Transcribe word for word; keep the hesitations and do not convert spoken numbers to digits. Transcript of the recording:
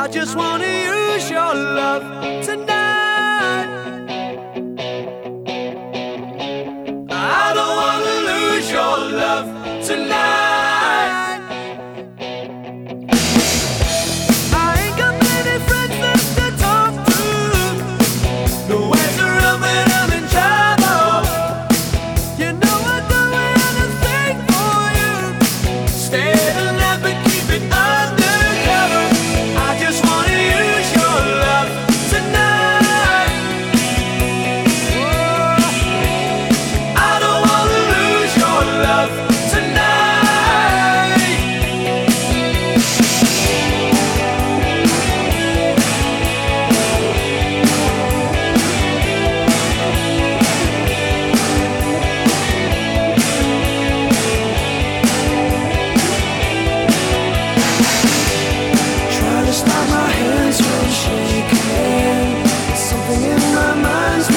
I just wanna use your love tonight. I don't wanna lose your love tonight. I ain't got many friends left to talk to. Nowhere to run when I'm in trouble. You know I'd do anything for you. Stay the night but keep it undercover. I just wanna use your love tonight. Oh, I don't wanna lose your love tonight. Try to stop my hands from shaking. Something in my mind's